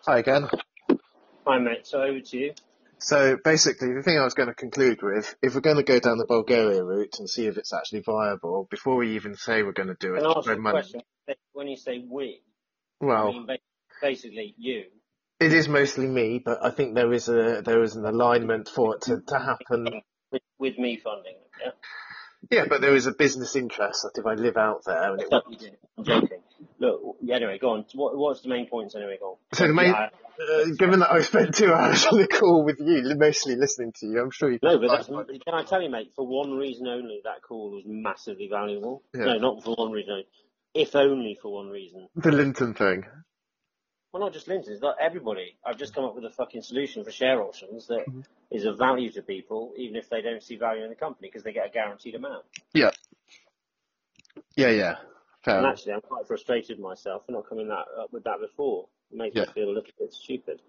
Hi again. Hi, mate. So over to you. So basically, the thing I was going to conclude with, if we're going to go down the Bulgaria route and see if it's actually viable, before we even say we're going to do it, Can I ask throw you a money. question? When you say we, I Well, mean basically you. it is mostly me, but I think there is an alignment for it to happen. With me funding, yeah? Yeah, but there is a business interest that if I live out there and it Except you did. I'm joking. Look, anyway, go on. What's the main points anyway? Go on. so the main, given that I spent 2 hours on the call with you, mostly listening to you, I'm sure you can No, but find. can I tell you, mate, for one reason only, that call was massively valuable. Yeah, No, not for one reason only. If only for one reason. the Linton thing. Well, not just Linton, it's not everybody. I've just come up with a fucking solution for share options that is of value to people, even if they don't see value in the company, because they get a guaranteed amount. Yeah, yeah. Fair And enough. actually, I'm quite frustrated with myself for not coming up with that before. It makes me feel a little bit stupid.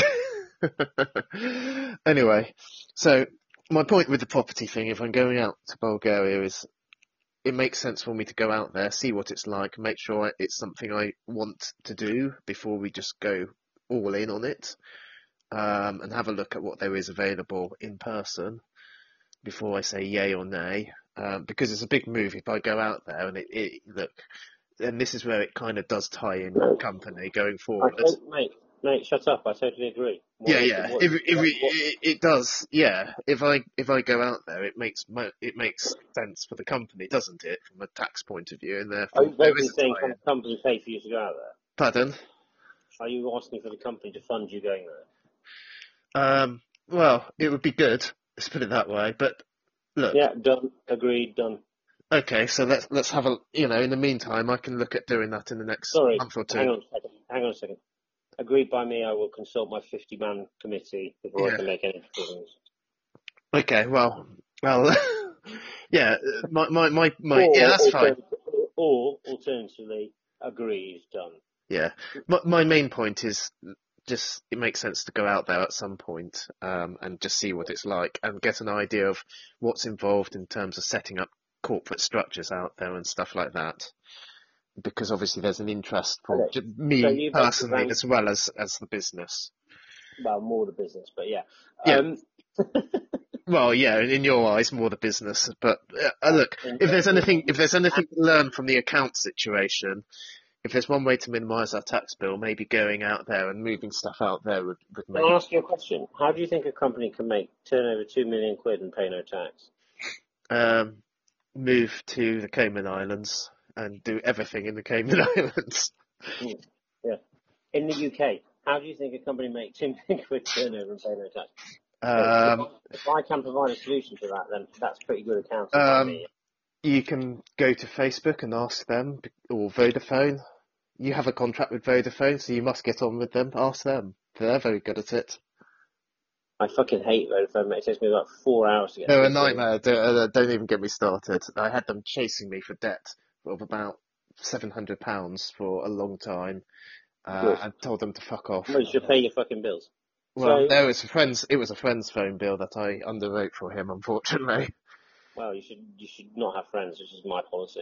Anyway, so my point with the property thing, if I'm going out to Bulgaria, is it makes sense for me to go out there, see what it's like, make sure it's something I want to do before we just go all in on it, and have a look at what there is available in person before I say yay or nay, because it's a big move if I go out there and look, and this is where it kind of does tie in with the company going forward. Mate, shut up. I totally agree. It does. Yeah, if I go out there, it makes sense for the company, doesn't it, from a tax point of view, and Are therefore you there basically is a saying tie-in. the company pay for you to go out there? Pardon? Are you asking for the company to fund you going there? Well, it would be good. Let's put it that way. But look. Yeah, done. Agreed. Done. Okay, so let's have a. In the meantime, I can look at doing that in the next month or two. Hang on a second. Agreed by me. I will consult my 50-man committee before I can make any decisions. Okay, well, yeah, that's fine. Or alternatively, agreed, done. Yeah, my main point is just it makes sense to go out there at some point, and just see what it's like and get an idea of what's involved in terms of setting up corporate structures out there and stuff like that. Because obviously there's an interest for me personally as well as the business. Well, more the business, but yeah. Yeah. Well, yeah, in your eyes, more the business. But look, if there's anything to learn from the account situation, if there's one way to minimise our tax bill, maybe going out there and moving stuff out there would make. Can I ask you a question? How do you think a company can make turnover £2 million and pay no tax? Move to the Cayman Islands and do everything in the Cayman Islands. Yeah. In the UK, how do you think a company makes £2 million turnover and pay no tax? If I can provide a solution to that, then that's pretty good accounting by me. You can go to Facebook and ask them, or Vodafone. You have a contract with Vodafone, so you must get on with them. Ask them. They're very good at it. I fucking hate Vodafone, mate. It takes me about 4 hours to get. They're a nightmare. Don't even get me started. I had them chasing me for debt of about £700 for a long time. I told them to fuck off. Well, you should pay your fucking bills. Well, no, it was a friend's phone bill that I underwrote for him, unfortunately. Well, you should not have friends, which is my policy.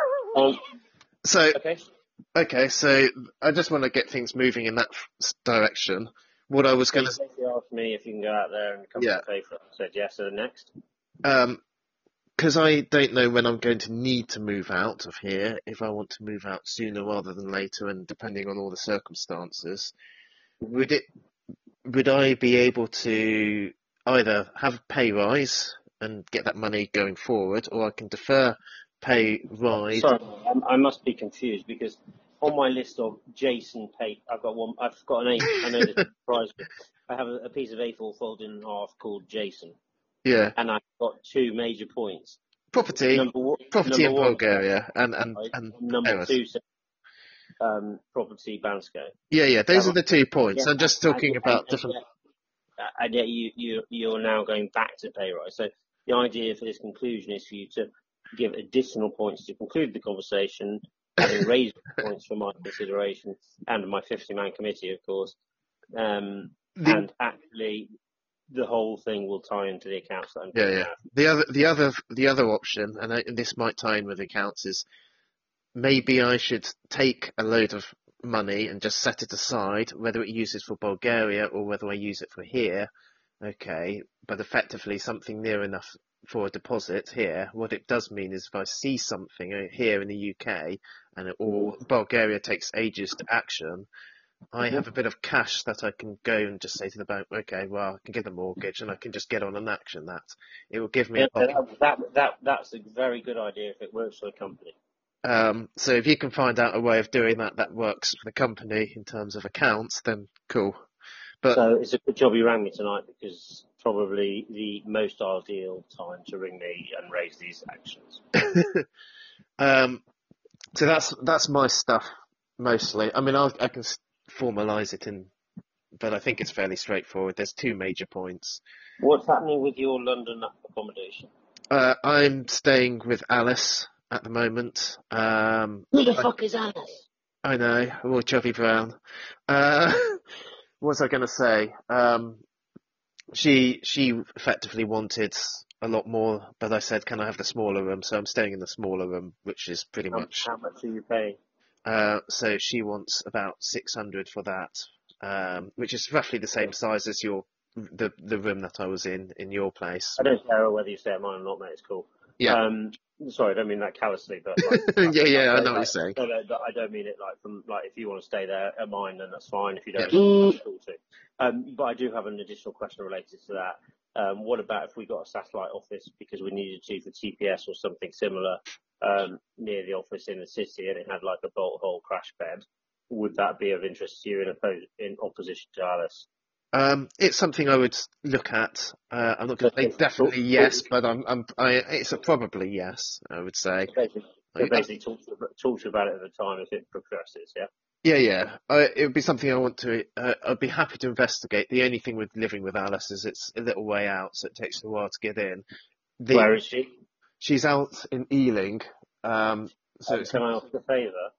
Okay, so I just want to get things moving in that direction. What I was going to ask me if you can go out there and come to pay for it. I said yes. So the next. Because I don't know when I'm going to need to move out of here. If I want to move out sooner rather than later, and depending on all the circumstances, would I be able to either have a pay rise and get that money going forward, or I can defer pay rise? Sorry, I must be confused because on my list of Jason pay, I've got an A. I know this is surprising. I have a piece of A4 folded in half called Jason. Yeah. And I've got 2 major points. Property in Bulgaria and number 2 property Bansko. Yeah, those are the 2 points. I'm just talking about different. And yet you're now going back to pay rise. So the idea for this conclusion is for you to give additional points to conclude the conversation, having raised points for my consideration and my 50-man committee, of course. And actually, the whole thing will tie into the accounts that I'm doing. The other option, and this might tie in with accounts, is maybe I should take a load of money and just set it aside, whether it uses for Bulgaria or whether I use it for here, okay, but effectively something near enough for a deposit here, what it does mean is if I see something here in the UK or Bulgaria takes ages to action, I have a bit of cash that I can go and just say to the bank, okay, well, I can get a mortgage and I can just get on and action that. It will give me a pocket. That's a very good idea if it works for the company. So if you can find out a way of doing that works for the company in terms of accounts, then cool. But so it's a good job you rang me tonight, because probably the most ideal time to ring me and raise these actions. So that's my stuff mostly. I mean, I can formalise it but I think it's fairly straightforward. There's two major points. What's happening with your London accommodation? I'm staying with Alice at the moment. Who the fuck is Alice? I know, or Chubby Brown. What was I going to say? She effectively wanted a lot more, but I said, can I have the smaller room? So I'm staying in the smaller room, which is pretty much. How much are you paying? So she wants about 600 for that, which is roughly the same size as the room that I was in your place. I don't care whether you stay at mine or not, mate. It's cool. Yeah. Sorry, I don't mean that callously, but yeah, I know what you're saying. No, I don't mean it if you want to stay there at mine, then that's fine. If you don't, that's cool too. But I do have an additional question related to that. What about if we got a satellite office because we needed to for TPS or something similar near the office in the city, and it had like a bolt hole crash bed? Would that be of interest to you in opposition to Alice? It's something I would look at. I'm not going to say definitely yes, but it's a probably yes, I would say. Basically talk to you about it at the time if it progresses, yeah? Yeah. It would be something I want to, I'd be happy to investigate. The only thing with living with Alice is it's a little way out, so it takes a while to get in. Where is she? She's out in Ealing. Can I ask a favour?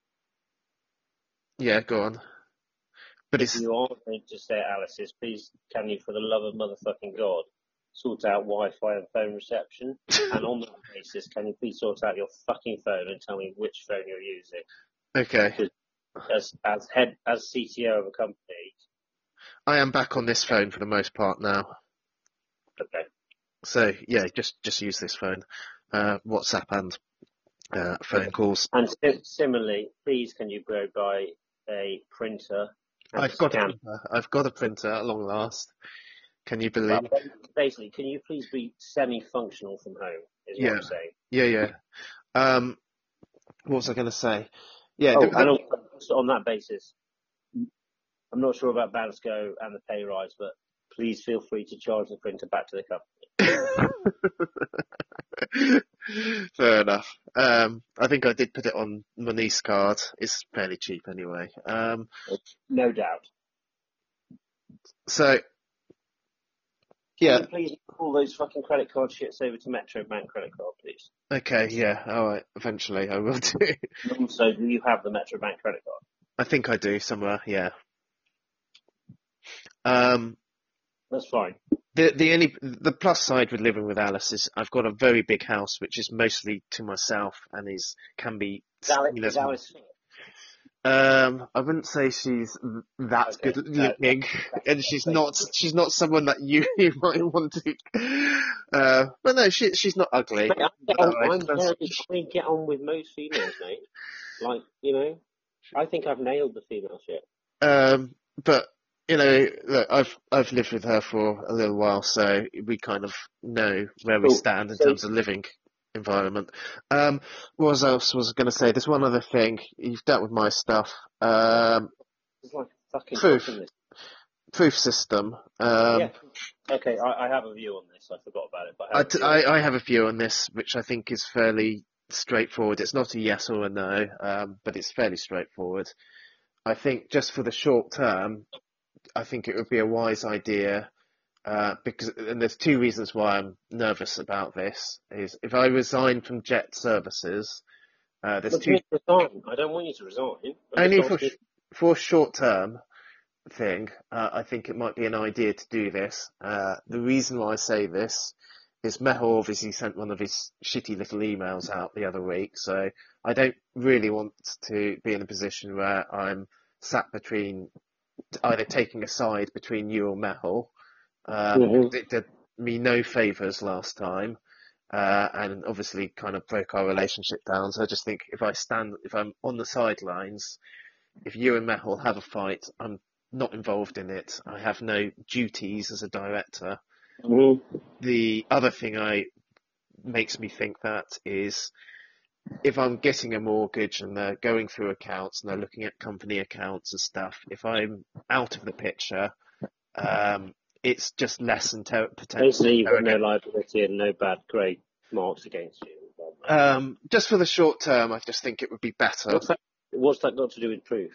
Yeah, go on. But if you are going to stay at Alice's, please, can you, for the love of motherfucking God, sort out Wi-Fi and phone reception? And on that basis, can you please sort out your fucking phone and tell me which phone you're using? Okay. Because as CTO of a company, I am back on this phone for the most part now. Okay. So yeah, just use this phone, WhatsApp and phone calls. And similarly, please, can you go buy a printer? I've got a printer at long last. Can you believe? Well, basically, can you please be semi-functional from home? Is what I'm saying. Yeah. What was I going to say? Yeah. And also, on that basis, I'm not sure about Bansco and the pay rise, but please feel free to charge the printer back to the company. Fair enough. I think I did put it on my niece card. It's fairly cheap anyway. No doubt. So, yeah. Can you please pull those fucking credit card shits over to Metro Bank credit card, please? Okay, yeah. All right. Eventually I will do. Also, do you have the Metro Bank credit card? I think I do somewhere, yeah. That's fine. The plus side with living with Alice is I've got a very big house which is mostly to myself and can be seen as Alice. I wouldn't say she's that good at looking, and she's not someone that you might want to. But no, she's not ugly. Mate, I'm very trying to get on with most females, mate. Like, I think I've nailed the female shit. But look, I've lived with her for a little while, so we kind of know where we stand in terms of living environment. What else was I going to say? There's one other thing. You've dealt with my stuff. It's like fucking proof system. Yeah. Okay, I have a view on this. I forgot about it, but I have a view on this, which I think is fairly straightforward. It's not a yes or a no, but it's fairly straightforward. I think just for the short term, I think it would be a wise idea. And there's two reasons why I'm nervous about this. Is if I resign from Jet Services, there's two. Resign. I don't want you to resign. Only for a short term thing. I think it might be an idea to do this. The reason why I say this is Mehul obviously sent one of his shitty little emails out the other week, so I don't really want to be in a position where I'm sat between either taking a side between you or Mehul. Mm-hmm. It did me no favours last time, and obviously kind of broke our relationship down. So I just think if I'm on the sidelines, if you and Mehul have a fight, I'm not involved in it. I have no duties as a director. Mm-hmm. The other thing makes me think that is if I'm getting a mortgage and they're going through accounts and they're looking at company accounts and stuff, if I'm out of the picture, it's just less potential. Basically, you've got no liability and no bad grade marks against you. Just for the short term, I just think it would be better. What's that got to do with proof?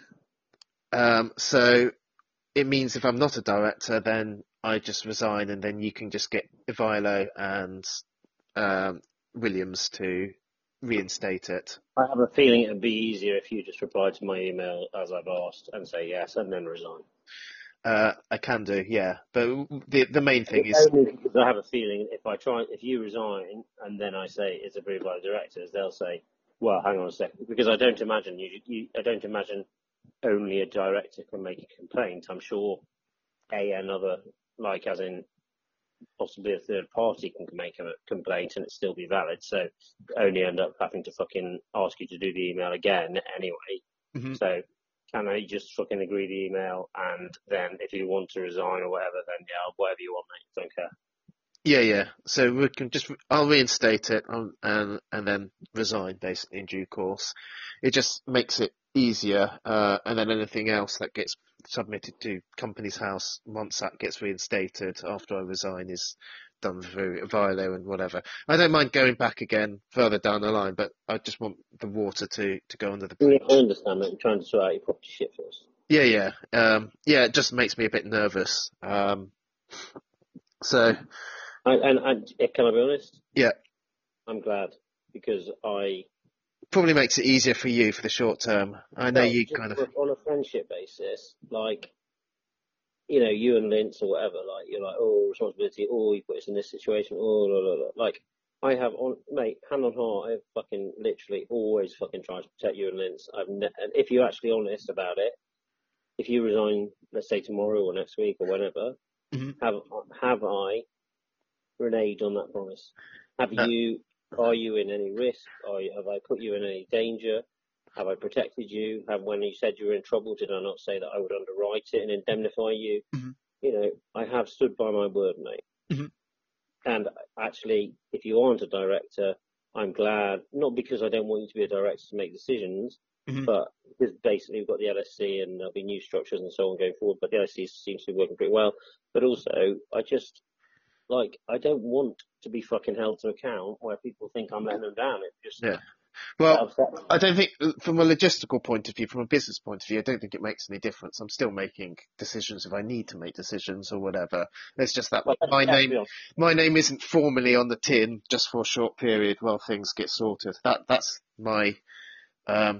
So it means if I'm not a director, then I just resign, and then you can just get Ivilo and Williams to reinstate it. I have a feeling it would be easier if you just reply to my email as I've asked and say yes, and then resign. I can do, yeah. But the main thing is, only because I have a feeling if you resign and then I say it's approved by the directors, they'll say, "Well, hang on a second," because I don't imagine I don't imagine only a director can make a complaint. I'm sure another, like as in possibly a third party can make a complaint and it still be valid. So only end up having to fucking ask you to do the email again anyway. mm-hmm. So can I just fucking agree the email, and then if you want to resign or whatever, then yeah, whatever you want, mate. Don't care. Yeah. So we can I'll reinstate it and then resign basically in due course. It just makes it easier, and then anything else that gets submitted to Companies House once that gets reinstated after I resign is done through Vilo and whatever. I don't mind going back again further down the line, but I just want the water to go under the bridge. I understand that. I'm trying to sort out your property shit first. Yeah. It just makes me a bit nervous. So. And can I be honest? Yeah. I'm glad, because probably makes it easier for you for the short term. I know you kind of on a friendship basis, like, you know, you and Linz or whatever, like, you're like, oh, responsibility, oh, you put us in this situation, oh, blah, blah, blah. Like, I have, mate, hand on heart, I've fucking literally always fucking tried to protect you and Linz. And if you're actually honest about it, if you resign, let's say tomorrow or next week or whenever, mm-hmm. have I reneged on that promise? Are you in any risk? Have I put you in any danger? Have I protected you? When you said you were in trouble, did I not say that I would underwrite it and indemnify you? Mm-hmm. You know, I have stood by my word, mate. Mm-hmm. And actually, if you aren't a director, I'm glad, not because I don't want you to be a director to make decisions, mm-hmm. but because basically we've got the LSC and there'll be new structures and so on going forward, but the LSC seems to be working pretty well. But also, I don't want to be fucking held to account where people think I'm letting them down. It just, yeah. Well, I don't think, from a logistical point of view, from a business point of view, I don't think it makes any difference. I'm still making decisions if I need to make decisions or whatever. It's just that my name isn't formally on the tin just for a short period while things get sorted. That's my, I'm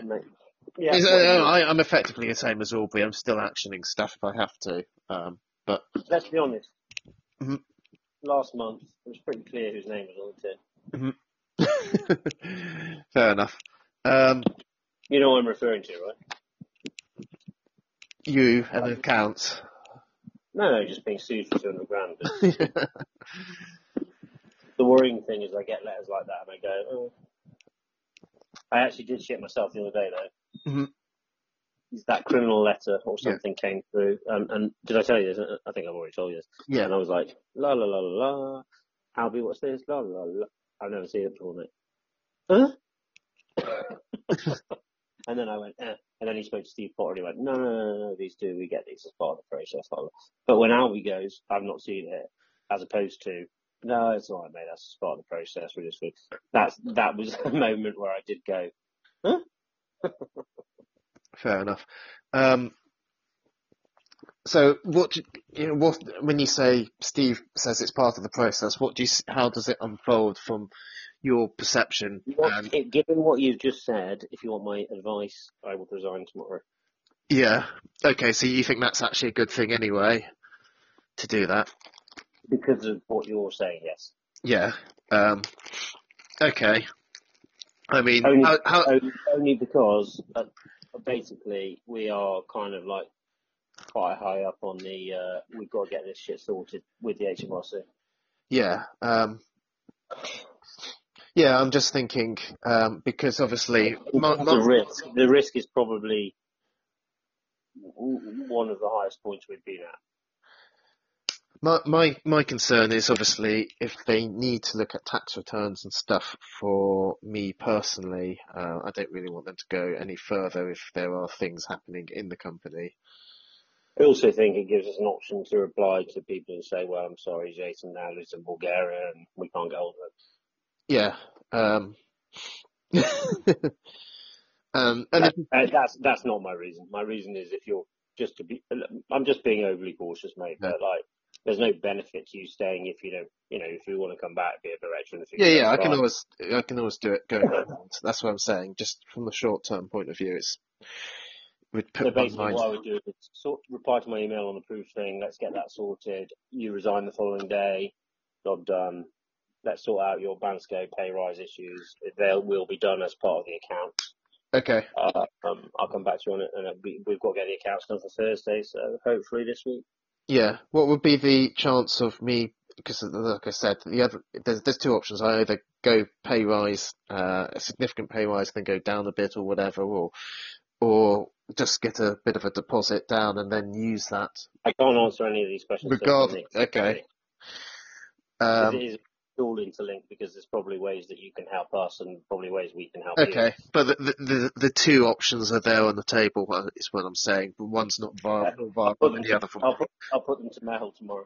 effectively the same as Aubrey. I'm still actioning stuff if I have to. But let's be honest. Mm-hmm. Last month, it was pretty clear whose name was on the tin. Mm-hmm. Fair enough. You know what I'm referring to, right? You and the accounts. No, just being sued for 200 grand. The worrying thing is I get letters like that and I go, oh. I actually did shit myself the other day, though. Mm-hmm. That criminal letter or something came through. And did I tell you this? I think I've already told you this. Yeah. And I was like, la la la la la. Albie, what's this? La la la. I've never seen it before, mate. Huh? And then I went, eh. And then he spoke to Steve Potter and he went, no, these two, we get these as part of the process. But when Albie goes, I've not seen it, as opposed to, no, it's all right, mate, that's part of the process. That was a moment where I did go, huh? Fair enough. So when you say Steve says it's part of the process, how does it unfold from your perception? Given what you've just said, if you want my advice, I will resign tomorrow. Yeah. Okay, so you think that's actually a good thing anyway, to do that? Because of what you're saying, yes. Yeah. Okay. I mean, Only, how only because basically we are kind of like quite high up on the. We've got to get this shit sorted with the HMRC. yeah. Yeah, I'm just thinking, because obviously The risk is probably one of the highest points we've been at. my concern is obviously if they need to look at tax returns and stuff for me personally, I don't really want them to go any further if there are things happening in the company. I also think it gives us an option to reply to people who say, well, I'm sorry, Jason now lives in Bulgaria and we can't get hold of Yeah. And him. That's not my reason. My reason is if you're I'm just being overly cautious, mate, yeah, but like, there's no benefit to you staying if you don't, if you want to come back, be a director in the yeah, future, yeah. that's I can always do it going forward. That's what I'm saying. Just from the short term point of view, it's would So put my basically, mind. what I would do is reply to my email on the proof thing. Let's get that sorted. You resign the following day. Job done. Let's sort out your Bansko pay rise issues. They will be done as part of the account. Okay. I'll come back to you on it, and we've got to get the accounts done for Thursday. So hopefully this week. Yeah. What would be the chance of me? Because, like I said, there's two options. I either go pay rise, a significant pay rise, then go down a bit or whatever, or just get a bit of a deposit down and then use that. I can't answer any of these questions for Nick. Okay. Because it is all interlinked, because there's probably ways that you can help us and probably ways we can help you. Okay, but the two options are there on the table. Is what I'm saying. But one's not viable, and the other one. I'll put them to Mehul tomorrow.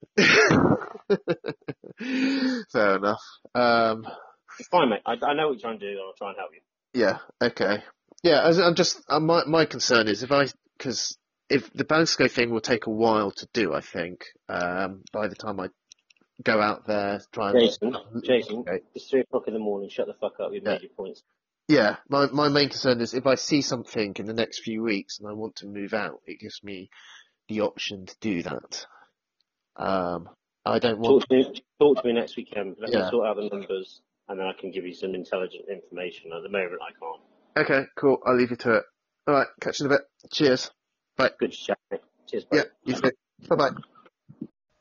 Fair enough. It's fine, mate. I know what you're trying to do, and I'll try and help you. Yeah. Okay. Yeah. I'm just. My concern is because if the Bansko thing will take a while to do, I think. By the time I go out there, try and Jason, it's 3:00 in the morning. Shut the fuck up. You've made your points. Yeah, my main concern is if I see something in the next few weeks and I want to move out, it gives me the option to do that. I don't want. Talk to me next weekend. Let me sort out the numbers, and then I can give you some intelligent information. At the moment, I can't. Okay, cool. I'll leave you to it. All right, catch you in a bit. Cheers. Bye. Good chat. Cheers. Bye. Yeah, you too. Bye bye.